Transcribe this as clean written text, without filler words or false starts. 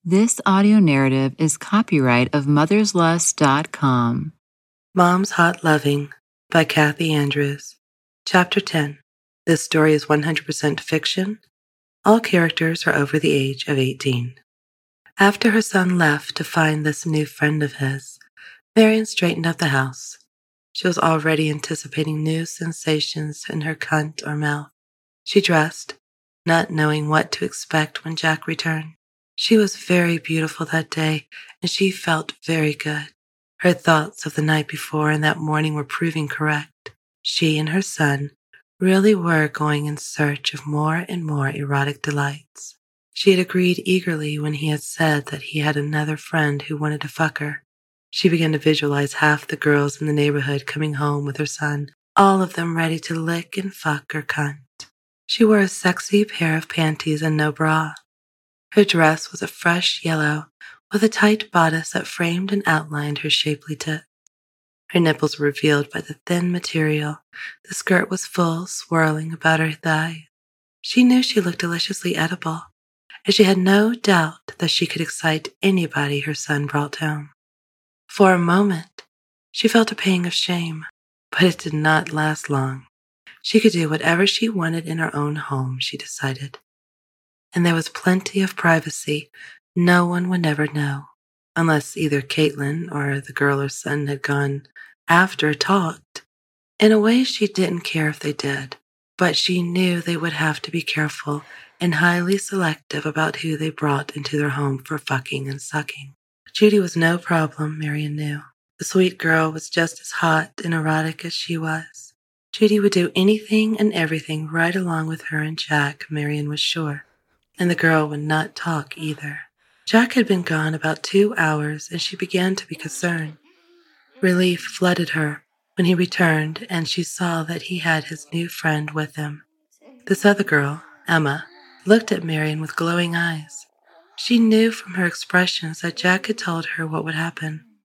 This audio narrative is copyright of motherslust.com. Mom's Hot Loving by Kathy Andrews. Chapter 10. This story is 100% fiction. All characters are over the age of 18. After her son left to find this new friend of his, Marian straightened up the house. She was already anticipating new sensations in her cunt or mouth. She dressed, not knowing what to expect when Jack returned. She was very beautiful that day, and she felt very good. Her thoughts of the night before and that morning were proving correct. She and her son really were going in search of more and more erotic delights. She had agreed eagerly when he had said that he had another friend who wanted to fuck her. She began to visualize half the girls in the neighborhood coming home with her son, all of them ready to lick and fuck her cunt. She wore a sexy pair of panties and no bra. Her dress was a fresh yellow with a tight bodice that framed and outlined her shapely tits. Her nipples were revealed by the thin material. The skirt was full, swirling about her thighs. She knew she looked deliciously edible, and she had no doubt that she could excite anybody her son brought home. For a moment, she felt a pang of shame, but it did not last long. She could do whatever she wanted in her own home, she decided. And there was plenty of privacy. No one would ever know, unless either Caitlin or the girl her son had gone after talked. In a way, she didn't care if they did, but she knew they would have to be careful and highly selective about who they brought into their home for fucking and sucking. Judy was no problem, Marian knew. The sweet girl was just as hot and erotic as she was. Judy would do anything and everything right along with her and Jack, Marian was sure. And the girl would not talk either. Jack had been gone about 2 hours, and she began to be concerned. Relief flooded her when he returned, and she saw that he had his new friend with him. This other girl, Emma, looked at Marian with glowing eyes. She knew from her expressions that Jack had told her what would happen.